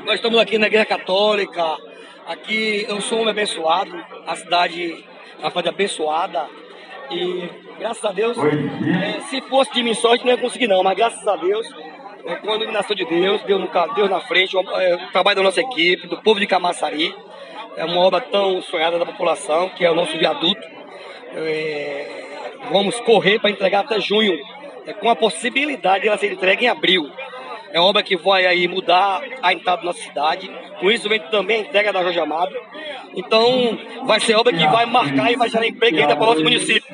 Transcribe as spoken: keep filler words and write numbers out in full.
Nós estamos aqui na Igreja Católica. Aqui eu sou um homem abençoado. A cidade é uma cidade abençoada. E graças a Deus, é, se fosse de mim só, a gente não ia conseguir não. Mas graças a Deus, é, com a iluminação de Deus, Deus, no, Deus na frente, o, é, o trabalho da nossa equipe, do povo de Camaçari. É uma obra tão sonhada da população, que é o nosso viaduto. É, vamos correr para entregar até junho, é, com a possibilidade de ela ser entregue em abril. É uma obra que vai aí mudar a entrada da nossa cidade. Com isso vem também a entrega da Jorge Amado. Então vai ser obra que vai marcar e vai gerar emprego ainda para o nosso município.